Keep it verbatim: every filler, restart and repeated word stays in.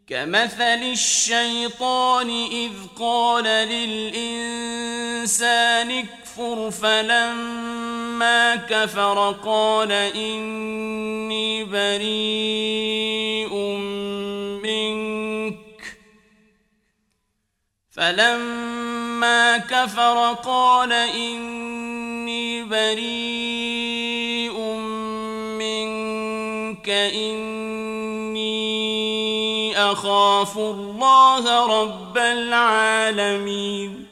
كمثل الشيطان إذ قال للإنسان اكفر فلما كفر قال إني بريء منك فلما كفر قال إني بريء منك إني أخاف الله رب العالمين